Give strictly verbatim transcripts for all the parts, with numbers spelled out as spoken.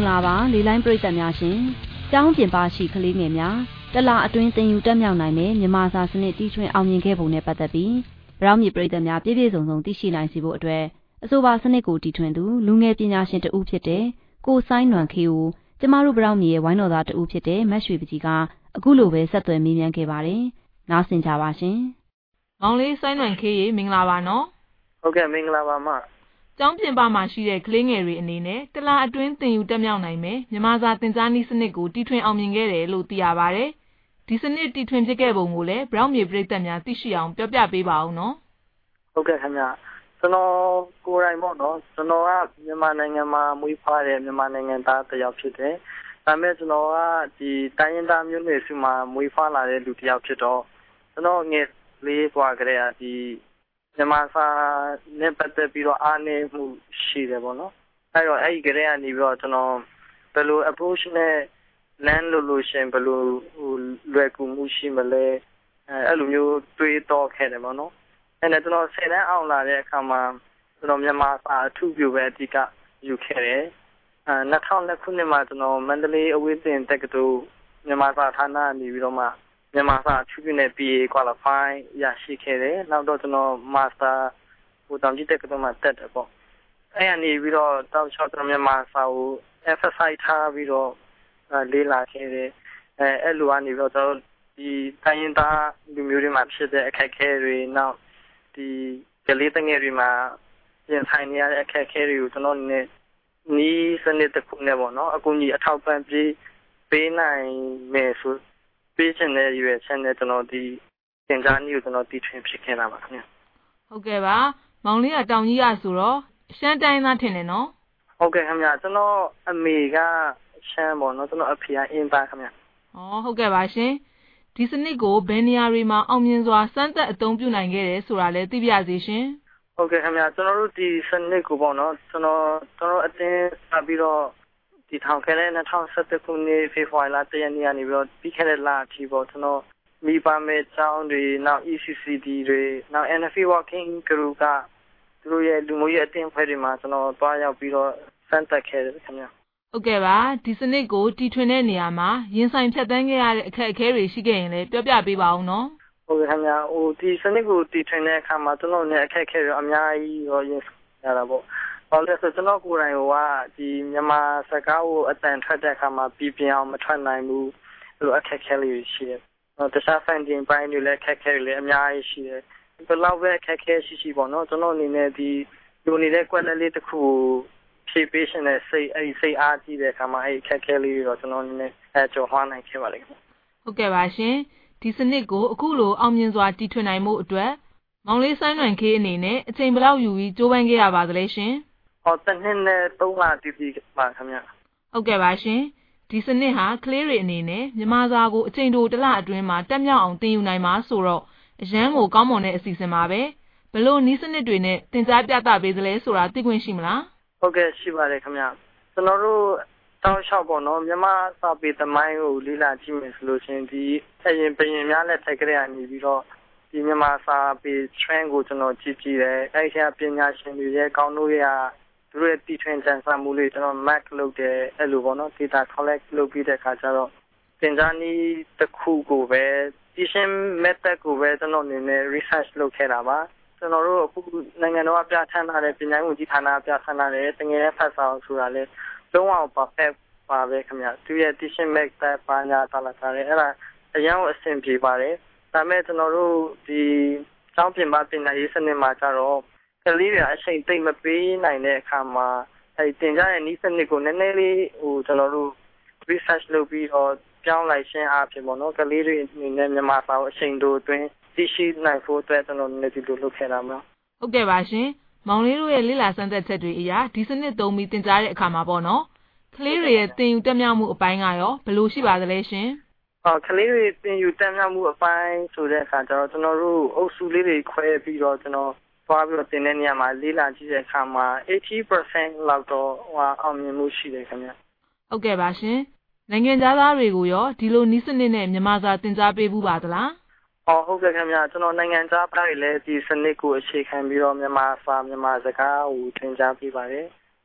လာပါလေးလိုင်းပရိသတ်များရှင်ကျောင်းပြင်ပရှိကလေးငယ်များတလအတွင်းသင်ယူတက်မြောက်နိုင်မယ်မြန်မာစာစနစ်တီထွင်အောင်မြင်ခဲ့ပုံနဲ့ပတ်သက်ပြီးဗရောင်းမြေပရိသတ်များပြည့်ပြည့်စုံစုံသိရှိနိုင်စေဖို့အတွက်အဆိုပါစနစ်ကိုတီထွင်သူလူငယ်ပညာရှင်တဦးဖြစ်တဲ့ကိုစိုင်းနွန်ခေကိုကျမတို့ဗရောင်းမြေရဲ့ဝိုင်းတော်သားတဦးဖြစ်တဲ့မတ်ရွှေပကြီးကအခုလိုပဲဆက်သွယ်မေးမြန်းခဲ့ပါတယ်နားဆင်ကြပါရှင်မောင်လေးစိုင်းနွန်ခေရေမင်္ဂလာပါနော်ဟုတ်ကဲ့မင်္ဂလာပါမကျောင်းပြင်ပမှာရှိတဲ့ကလေးငယ်တွေအနေနဲ့တလအတွင်းသင်ယူတက်မြောက်နိုင်မယ်မြန်မာစာသင်ကြားနည်းစနစ်ကိုတီထွင်အောင်မြင်ခဲ့တယ်လို့သိရပါတယ်ဒီစနစ်တီထွင်ဖြစ်ခဲ့ပုံကိုလည်းဗရောင်းမြေပရိသတ်များသိရှိအောင်ပြောပြပေးပါဦးနော်ဟုတ်ကဲ့ခင်ဗျကျွန်တော်ကိုယ်တိုင်ပေါ့နော်ကျွန်တော်ကမြန်မာနိုင်ငံမှာမွေးဖွားတဲ့မြန်မာနိုင်ငံသားတစ်ယောက်ဖြစ်တယ်ဒါပေမဲ့ကျွန်တော်ကဒီတိုင်းရင်းသားမျိုးနွယ်စုမှာမွေးဖွားလာတဲ့လူတစ်ယောက်ဖြစ်တော့ကျွန်တော်ငယ်လေးပွားကြတဲ့ဒီမြန်မာစာနဲ့ပတ်သက်ပြီးတော့အားနည်းမှုရှိတယ်ပေါ့နော်အဲတော့အဲ့ဒီကြတဲ့ကနေပြီးတော့ကျွန်တော်ဘယ်လို approach နဲ့ land လို့လို့ရှင်ဘယ်လိုလွယ်ကူမှုရှိမလဲအဲအဲ့လိုမျိုးတွေးတော့ခဲ့တယ်ပေါ့နော်အဲ့ဒါကျွန်တော်ဆယ်တန်းအောင်လာတဲ့အခါမှာကျွန်တော်မြန်မာစာအထူးပြုပဲအဓိကယူခဲ့တယ်အဲနှစ်ထောင်နှစ်ခုနှစ်မှာကျွန်တော်မန္တလေးအဝေးသင်တက္ကသိုလ်မြန်မာစာဌာနနေပြီးတော့မှမြန်မာစာအထူးပြုနဲ့ B A qualify ရရှိခဲ့တယ်နောက်တော့ကျွန်တော် master ဟိုတောင်ကြီးတက္ကသိုလ်မှာတက်တယ်ပေါ့အဲ့အနေပြီးတော့တောက်ချောက်ကျွန်တော်မြန်မာစာကို emphasize ထားပြီးတော့လေ့လာခဲ့တယ်အဲအဲ့လိုအနေပြီးတော့ကျွန်တော်ဒီတိုင်းရင်းသားလူမျိုးတွေမှာဖြစ်တဲ့အခက်အခဲတွေနောက်ဒီကလေးတငယ်တွေမှာပြင်ဆိုင်နေရတဲ့အခက်အခဲတွေကိုကျွန်တော်နေနီးစနစ်တစ်ခုနဲ့ပေါ့နော်အကူအညီအထောက်ပံ့ပေးပေးနိုင်မယ်ဆိုပေးချင်တဲ့ရွေးချယ်တဲ့ကျွန်တော်ဒီသင်ကြားနည်းကိုကျွန်တော်တီထွင်ဖြစ်ခဲ့တာပါခင်ဗျဟုတ်ကဲ့ပါမောင်လေးကတောင်ကြီးရဆိုတော့ရှမ်းတိုင်းသားထင်တယ်နော်ဟုတ်ကဲ့ခင်ဗျကျွန်တော်အမေကရှမ်းပေါ့နော်ကျွန်တော်အဖေကအင်းသားခင်ဗျဩဟုတ်ကဲ့ပါရှင်ဒီစနစ်ကိုဘယ်နေရာတွေမှာအောင်မြင်စွာစမ်းသပ်အသုံးပြုနိုင်ခဲ့တယ်ဆိုတာလည်းသိပြစေရှင်ဟုတ်ကဲ့ခင်ဗျကျွန်တော်တို့ဒီစနစ်ကိုပေါ့နော်ကျွန်တော်ကျွန်တော်အတင်းစပြီးတော့ဒီထောင်ခဲတဲ့နှစ်ထောင်ဆယ်ခုနှစ်ဖေဖော်ဝါရီလတရက်နေ့ကနေပြီးတော့ပြီးခဲ့တဲ့လအထိပေါ့ကျွန်တော်မိဘမဲ့ကျောင်းတွေနောက် E C C D တွေနောက် N F A Working Group ကသူတို့ရဲ့လူမျိုးရေးအတင်းဖွဲ့တွေမှာကျွန်တော်တွားရောက်ပြီးတော့စမ်းသပ်ခဲ့တယ်ခင်ဗျဟုတ်ကဲ့ပါဒီစနစ်ကိုတီထွင်တဲ့နေရာမှာရင်ဆိုင်ဖြတ်သန်းခဲ့ရတဲ့အခက်အခဲတွေရှိခဲ့ရင်လည်းပြောပြပေးပါဦးနော်ဟုတ်ကဲ့ခင်ဗျဟိုဒီစနစ်ကိုတီထွင်တဲ့အခါမှာကျွန်တော်နဲ့အခက်အခဲတွေအများကြီးရောရင်ဆိုင်ရတာပေါ့ဘာလို့လဲဆိုကျွန်တော်ကိုယ်တိုင်ကဒီမြန်မာစကားကိုအတန်ထွက်တဲ့အခါမှာပြည်ပြင်းအောင်မထွက်နိုင်ဘူးလို့အခက်အခဲလေးရှိတယ်။တခြား funding ပိုင်းတွေလည်းအခက်အခဲတွေလည်းအများကြီးရှိတယ်။ဘယ်လောက်ပဲအခက်အခဲရှိရှိပေါ့နော်ကျွန်တော်အနေနဲ့ဒီလူနေတဲ့ကွက်လက်လေးတစ်ခုကိုဖြည့်ပေးရှင်တဲ့စိတ်အဲဒီစိတ်အားကြီးတဲ့အခါမှာအဲဒီအခက်အခဲလေးတွေတော့ကျွန်တော်အနေနဲ့အဲကြော်လွှားနိုင်ခဲ့ပါလိမ့်မယ်။ဟုတ်ကဲ့ပါရှင်ဒီစနစ်ကိုအခုလိုအောင်မြင်စွာတီထွင်နိုင်မှုအတွက်မောင်လေးစိုင်းနွန်ခေအနေနဲ့အချိန်ဘယ်လောက်ယူပြီးကြိုးပမ်းခဲ့ရပါသလဲရှင်။ဟောတနှစ်နဲ့သုံးလတည်တည်ပါခင်ဗျ။ဟုတ်ကဲ့ပါရှင်ဒီစနစ်ဟာကလေးတွေအနေနဲ့မြန်မာစာကိုအချိန်တိုတစ်လအတွင်းမှာတက်မြောက်အောင်သင်ယူနိုင်မှာဆိုတော့အရန်ကိုကောင်းမွန်တဲ့အစီအစဉ်ပါပဲဘယ်လိုနည်းစနစ်တွေနဲ့သင်ကြားပြသပေးသလဲဆိုတာသိခွင့်ရှိမလားဟုတ်ကဲ့ရှိပါတယ်ခင်ဗျကျွန်တော်တို့တောင်းလျှောက်ပေါ့နော်မြန်မာစာပေသမိုင်းကိုလေ့လာကြည့်မယ်ဆိုလို့ရှင်ဒီအရင်ပရင်များလက်ထက်ကလေးကနေပြီးတော့ဒီမြန်မာစာပေ trend ကိုကျွန်တော်ကြည့်ကြည့်တယ်အဲ့ဒီကပညာရှင်တွေရဲ့ကောင်းလို့ရသူတို့ရဲ့တီထွင်ကြံစည်မှုလေးကျွန်တော် mark လုပ်တယ်အဲ့လိုပေါ့နော် data collect လုပ်ပြီးတဲ့အခါကျတော့သင်ကြားနည်းတစ်ခုကိုပဲ teaching method ကိုပဲကျွန်တော်အနေနဲ့ research လုပ်ခဲ့တာပါကျွန်တော်တို့အခုနိုင်ငံတော်ကပြဋ္ဌာန်းထားတဲ့ပညာရေးဝန်ကြီးဌာနပြဋ္ဌာန်းထားတဲ့တငယ်ရဲ့ဖတ်စာဆိုတာလေလုံးဝ perfect ပါပဲခင်ဗျသူရဲ့ teaching method ပါညာတာလာတာလေအဲ့ဒါအရင်ကအဆင်ပြေပါတယ်ဒါပေမဲ့ကျွန်တော်တို့ဒီကျောင်းပြင်ပပညာရေးစနစ်မှာကျတော့ကလေးတွေအချိန်သိမ့်မပေးနိုင်တဲ့အခါမှာအဲဒီသင်ကြားတဲ့နည်းစနစ်ကိုနည်းနည်းလေးဟိုကျွန်တော်တို့ research လုပ်ပြီးတော့ပြောင်းလိုက်ရှင်းအားဖြင့်ပေါ့နော်ကလေးတွေအနေနဲ့မြန်မာစာကိုအချိန်တိုအတွင်းသိရှိနိုင်ဖို့အတွက်ကျွန်တော်နေဒီလိုလုပ်ခဲ့တာမှာဟုတ်ကဲ့ပါရှင်မောင်လေးတို့ရဲ့လေ့လာစမ်းသပ်ချက်တွေအရဒီစနစ်သုံးပြီးသင်ကြားတဲ့အခါမှာပေါ့နော်ကလေးတွေရဲ့သင်ယူတက်မြောက်မှုအပိုင်းကရောဘယ်လိုရှိပါသလဲရှင်အော်ကလေးတွေသင်ယူတက်မြောက်မှုအပိုင်းဆိုတဲ့အခါကျတော့ကျွန်တော်တို့အုပ်စုလေးတွေခွဲပြီးတော့ကျွန်တော်သွားပြီးတော့သင်တဲ့နေရာမှာလေ့လာကြည့်တဲ့အခါမှာeighty percent လောက်တော့ဟိုအောင်မြင်မှုရှိတယ်ခင်ဗျဟုတ်ကဲ့ပါရှင်နိုင်ငံသားတွေကိုရောဒီလိုနည်းစနစ်နဲ့မြန်မာစာသင်ကြားပေးဘူးပါသလားအော်ဟုတ်ကဲ့ခင်ဗျကျွန်တော်နိုင်ငံသားတွေလည်းဒီစနစ်ကိုအခြေခံပြီးတော့မြန်မာစာမြန်မာစကားကိုသင်ကြားပေးပါတယ်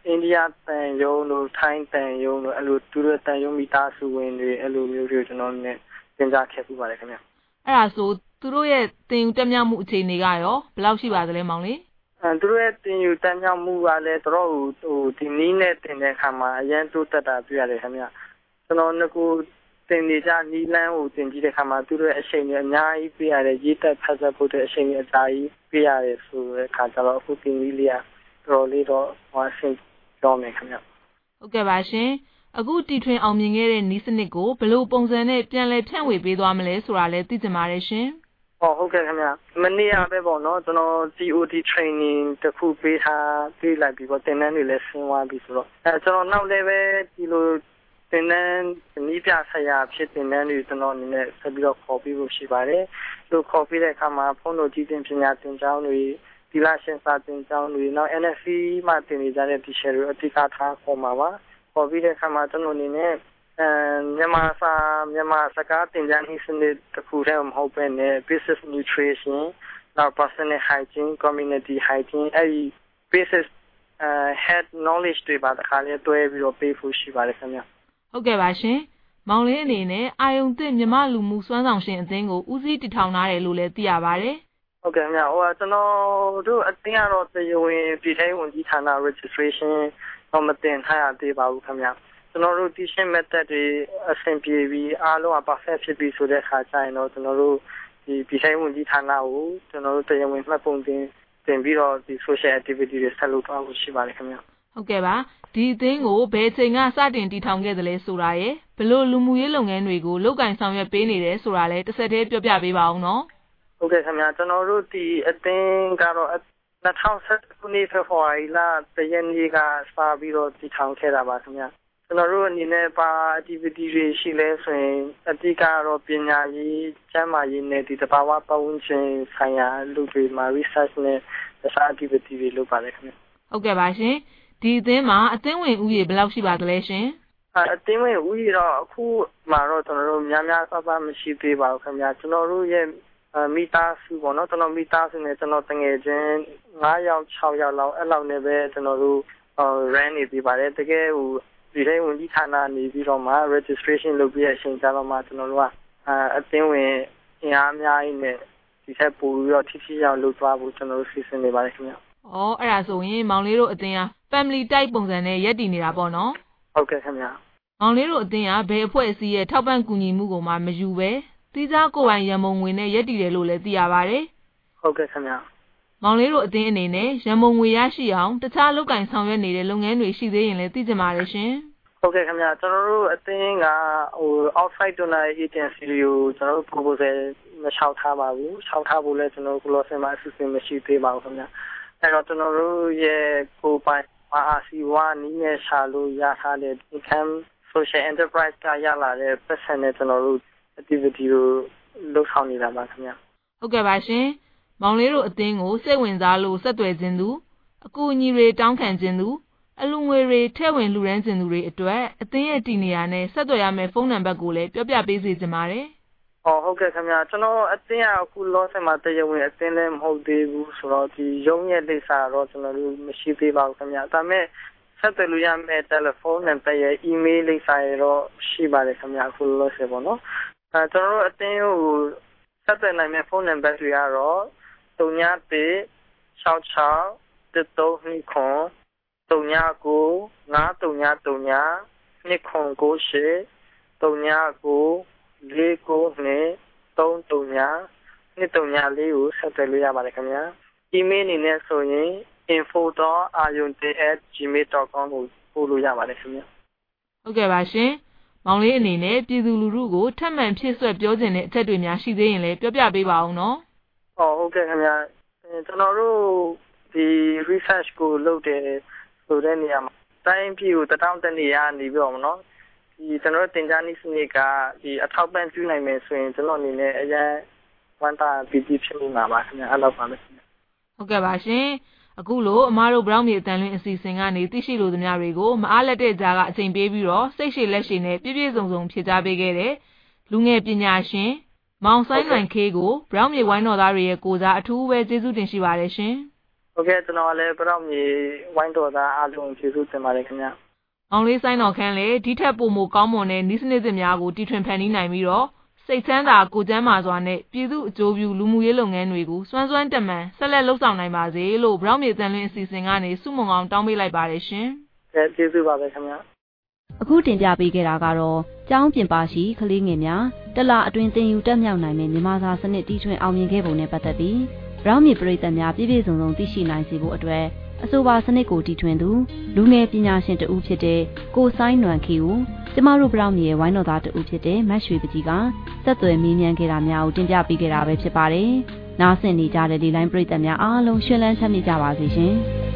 အိန္ဒိယတန်ယုံတို့ထိုင်းတန်ယုံတို့အဲ့လိုသူတို့တန်ယုံမိသားစုဝင်တွေအဲ့လိုမျိုးတွေကျွန်တော်နဲ့သင်ကြားခဲ့ပူပါတယ်ခင်ဗျအဲ့ဒါဆိုသူတို့ရဲ့တင်ယူတက်မြောက်မှုအခြေအနေကရောဘယ်လောက်ရှိပါသလဲမောင်လေးအဲသူတို့ရဲ့တင်ယူတက်မြောက်မှုကလည်းတော်တော်ဟိုဒီနည်းနဲ့တင်တဲ့အခါမှာအရင်တိုးတက်တာတွေ့ရတယ်ခင်ဗျကျွန်တော်ကကိုတင်နေကြနီလန်းကိုတင်ကြည့်တဲ့အခါမှာသူတို့ရဲ့အချိန်ကြီးအများကြီးပြရတယ်ရေးတက်ဖတ်ဆက်ဖို့တဲ့အချိန်ကြီးအများကြီးပြရတယ်ဆိုတဲ့အခါကျတော့အခုတင်ကြီးလေးကတော်လေးတော့ဟောဆင်ကြောင်းနေခင်ဗျဟုတ်ကဲ့ပါရှင်အခုတီထွင်အောင်မြင်ခဲ့တဲ့နီးစနစ်ကိုဘယ်လိုပုံစံနဲ့ပြန်လည်ဖြန့်ဝေပေးသွားမလဲဆိုတာလည်းသိချင်ပါတယ်ရှင်ဟောဟုတ်ကဲ့ခင်ဗျမနေ့ကပဲပေါ့နော်ကျွန်တော် T O T training တခုပေးထားပေးလိုက်ပြီးတော့သင်တန်းတွေလည်းဆင်းသွားပြီဆိုတော့အဲကျွန်တော်နောက်လည်းပဲဒီလိုသင်တန်းနီးပြဆရာဖြစ်သင်တန်းတွေကျွန်တော်အနေနဲ့ဆက်ပြီးတော့ခေါ်ပြီးဖို့ရှိပါတယ်သူခေါ်ပြီးတဲ့အခါမှာဖုန်းတို့ကြည့်တင်ပညာသင်ကြားတွေဒီလာရှင်စာသင်ကြားတွေနောက် N F C မှာသင်နေကြတဲ့ teacher တွေအတိအကျထားခေါ်မှာပါခေါ်ပြီးတဲ့အခါမှာကျွန်တော်အနေနဲ့အဲမြန်မာစာမြန်မာစကားသင်ကြားနည်းစနစ်တစ်ခုတည်းမဟုတ်ဘဲနဲ့ business nutrition နောက် personal hygiene community hygiene အဲဒီ basic uh, head knowledge တွေပါတခါလေးတွဲပြီးတော့ပေးဖို့ရှိပါတယ်ခင်ဗျဟုတ်ကဲ့ပါရှင်မောင်လေးအနေနဲ့အာယုံသစ်မြမလူမှုစွမ်းဆောင်ရှင်အသင်းကိုဦးစီးတည်ထောင်ထားတယ်လို့လည်းသိရပါတယ်ဟုတ်ကဲ့ခင်ဗျဟိုကျွန်တော်တို့အသင်းကတော့တရားဝင်ပြည်ထောင်ဝင်ကြီးဌာန registration တော့မတင်ထားရသေးပါဘူးခင်ဗျကျွန်တော်တို့ teaching method တွေအဆင်ပြေပြီးအားလုံးအ perfect ဖြစ်ပြီးဆိုတဲ့အခါကျရင်တော့ကျွန်တော်တို့ဒီပြည်ထောင်ဝင်ကြီးဌာနကိုကျွန်တော်တို့တရားဝင်မှတ်ပုံတင်တင်ပြီးတော့ဒီ social activity တွေဆက်လုပ်သွားဖို့ရှိပါတယ်ခင်ဗျဟုတ်ကဲ့ပါဒီအသင်းကိုဘယ်ချိန်ကစတင်တည်ထောင်ခဲ့သလဲဆိုတာရယ်ဘယ်လိုလူမှုရေးလုပ်ငန်းတွေကိုလုပ်ကင်ဆောင်ရွက်ပေးနေတယ်ဆိုတာလည်းတစ်ဆက်တည်းပြောပြပေးပါအောင်နော်ဟုတ်ကဲ့ခင်ဗျကျွန်တော်တို့ဒီအသင်းကတော့နှစ်ထောင်ဆယ်ခုနှစ်ဖေဖော်ဝါရီလတရက်နေ့ကစပြီးတော့တည်ထောင်ခဲ့တာပါခင်ဗျကျွန်တော်တို့အနေနဲ့ပါ activity တွေရှိလဲဆိုရင်အတိကတော့ပညာရေးကျန်းမာရေးနဲ့ဒီတဘာဝပတ်ဝန်းကျင်ဆိုင်ရာလူတွေမှာ research နဲ့တခြား activity တွေလုပ်ပါတယ်ခင်ဗျဟုတ်ကဲ့ပါရှင်ဒီအသင်းမှာအသင်းဝင်ဦးရေဘယ်လောက်ရှိပါသလဲရှင်အသင်းဝင်ဦးရေတော့အခုမှတော့ကျွန်တော်တို့များများဆဆမရှိသေးပါဘူးခင်ဗျကျွန်တော်တို့ရဲ့မိသားစုပေါ့နော်ကျွန်တော်မိသားစုနဲ့ကျွန်တော်တငယ်ချင်း၅ယောက်၆ယောက်လောက်အဲ့လောက်နဲ့ပဲကျွန်တော်တို့ run နေပြီးပါတယ်တကယ်ဟိုဒီတိုင်းဝင်ကြီးဌာနနေပြီးတော့မှ registration လုပ်ပြီးတဲ့အချိန်ကျတော့မှကျွန်တော်တို့ကအသင်းဝင်အင်အားအများကြီးနဲ့ဒီထက်ပိုပြီးတော့ထိထိရောက်လုပ်သွားဖို့ကျွန်တော်တို့စီစဉ်နေပါတယ်ခင်ဗျ။အော်အဲ့ဒါဆိုရင်မောင်လေးတို့အသင်းက family type ပုံစံနဲ့ရပ်တည်နေတာပေါ့နော်။ဟုတ်ကဲ့ခင်ဗျ။မောင်လေးတို့အသင်းကဘယ်အဖွဲ့အစည်းရဲ့ထောက်ပံ့ကူညီမှုကိုမှမယူပဲသီးခြားကိုယ်ပိုင်ရန်ပုံငွေနဲ့ရပ်တည်တယ်လို့လည်းသိရပါတယ်။ဟုတ်ကဲ့ခင်ဗျ။မောင်လေးတို့အသင်းအနေနဲ့ရန်ပုံငွေရရှိအောင်တခြားလုပ်ကင်ဆောင်ရွက်နေတဲ့လုပ်ငန်းတွေရှိသေးရင်လည်းသိကြပါရရှင်။ဟုတ်ကဲ့ခင်ဗျကျွန်တော်တို့အသင်းကဟို outside donor agency တွေကိုကျွန်တော်တို့ proposal မလျှောက်ထားပါဘူးလျှောက်ထားဖို့လည်းကျွန်တော်တို့ close မှာအစီအစဉ်မရှိသေးပါဘူးခင်ဗျအဲ့တော့ကျွန်တော်တို့ရဲ့ကိုယ်ပိုင် R C ဝါနီးနဲ့ရှာလို့ရထားတဲ့ income social enterprise ကရလာတဲ့ person နဲ့ကျွန်တော်တို့ activity ကိုလုပ်ဆောင်နေတာပါခင်ဗျဟုတ်ကဲ့ပါရှင်မောင်လေးတို့အသင်းကိုစိတ်ဝင်စားလို့ဆက်သွယ်ခြင်းသူအကူအညီတွေတောင်းခံခြင်းသူအလူငွေတွေထည့်ဝင်လှူဒန်းခြင်းသူတွေအတွက်အသင်းရဲ့တည်နေရာနဲ့ဆက်သွယ်ရမယ့်ဖုန်းနံပါတ်ကိုလည်းပြောပြပေးစီချင်ပါတယ်။အော်ဟုတ်ကဲ့ခင်ဗျာကျွန်တော်အသင်းကအခုလောဆယ်မှာတရားဝင်အသင်းလည်းမဟုတ်သေးဘူးဆိုတော့ဒီရုံးရဲ့လိပ်စာတော့ကျွန်တော်တို့မရှိသေးပါဘူးခင်ဗျာ။ဒါပေမဲ့ဆက်သွယ်လို့ရမယ့်တယ်လီဖုန်းနံပါတ်ရဲ့ email လိပ်စာရတော့ရှိပါတယ်ခင်ဗျာအခုလောဆယ်ပေါ့နော်။အဲကျွန်တော်တို့အသင်းကိုဆက်သွယ်နိုင်မယ့်ဖုန်းနံပါတ်တွေကတော့၃ညတစ်၆၆တစ်သုံးနှစ်ခွန်တုံညာကိုငါးတုံညာတုံညာနှစ်ခွန်ကိုရှေတုံညာကိုလေးကိုနဲ့သုံးတုံညာနှစ်တုံညာလေးကိုဆက်သွယ်လို့ရပါတယ်ခင်ဗျာ email အနေနဲ့ဆိုရင် info dot ayunte at gmail dot com ကိုပို့လို့ရပါတယ်ခင်ဗျာဟုတ်ကဲ့ပါရှင်မောင်လေးအနေနဲ့ပြည်သူလူထုကိုထပ်မံဖြည့်ဆွက်ပြောခြင်းတဲ့အချက်တွေများရှိသေးရင်လည်းပြောပြပေးပါအောင်နော်ဟုတ်ဟုတ်ကဲ့ခင်ဗျာကျွန်တော်တို့ဒီ research ကိုလုပ်တယ်ဆိုတဲ့နေရာမှာတိုင်းပြည်ကိုတထောင်တနေရနေပြီးတော့မနော်ဒီကျွန်တော်တင်ကြားနည်းစနစ်ကဒီအထောက်ပံ့ပြုနိုင်မယ်ဆိုရင်ကျွန်တော်အနေနဲ့အရင်ဝန်တာပီတီဖြစ်နေမှာပါခင်ဗျအဲ့လိုပါမယ်ခင်ဗျဟုတ်ကဲ့ပါရှင်အခုလိုအမားတို့ Brown မြေအတန်လွင်အစီအစဉ်ကနေသိရှိလိုသမျှတွေကိုမအားလက်တဲ့ကြားကအချိန်ပေးပြီးတော့စိတ်ရှည်လက်ရှည်နဲ့ပြည့်ပြည့်စုံစုံဖြေကြားပေးခဲ့တဲ့လူငယ်ပညာရှင်မောင်ဆိုင်နိုင်ခေးကို Brown မြေဝိုင်းတော်သားတွေရဲ့ကိုစားအထူးပဲကျေးဇူးတင်ရှိပါတယ်ရှင်ဟုတ်ကဲ့ကျွန်တော်လည်းပြောင်းမြေဝိုင်းတော်သားအားလုံးကျေးဇူးတင်ပါတယ်ခင်ဗျာအောင်လေးဆိုင်တော်ခန်းလည်းဒီထက်ပိုမိုကောင်းမွန်တဲ့နည်းစနစ်သစ်များကိုတီထွင်ဖန်တီးနိုင်ပြီးတော့စိတ်ချမ်းသာကိုကျန်းမာစွာနဲ့ပြည်သူအကျိုးပြုလူမှုရေးလုပ်ငန်းတွေကိုစွမ်းစွမ်းတမန်ဆက်လက်လှုပ်ဆောင်နိုင်ပါစေလို့ဗြောင်းမြေတန်လွင်အစီအစဉ်ကနေစုမုံအောင်တောင်းပေးလိုက်ပါတယ်ရှင်။ကျေးဇူးပါပဲခင်ဗျာ။အခုတင်ပြပေးခဲ့တာကတော့ကျောင်းပြင်ပရှိကလေးငယ်များတလအတွင်းသင်ယူတက်မြောက်နိုင်မယ့်မြန်မာစာစနစ်တီထွင်အောင်မြင်ခဲ့ပုံနဲ့ပတ်သက်ပြီးဗြောင်းမြေပရိသတ်များပြည့်ပြည့်စုံစုံသိရှိနိုင်စေဖို့အတွက်အဆိုပါစနစ်ကိုတီထွင်သူလူငယ်ပညာရှင်တဦးဖြစ်တဲ့ကိုဆိုင်းနွန်ခီကိုကျမတို့ဗြောင်းမြေရဲ့ဝိုင်းတော်သားတဦးဖြစ်တဲ့မတ်ရွှေပကြီးကဆက်သွယ်မေးမြန်းခဲ့တာများကိုတင်ပြပေးခဲ့တာပဲဖြစ်ပါတယ်။နားဆင်နေကြတဲ့ဒီလိုင်းပရိသတ်များအားလုံးရှင်လန်းချမ်းမြေ့ကြပါစေရှင်။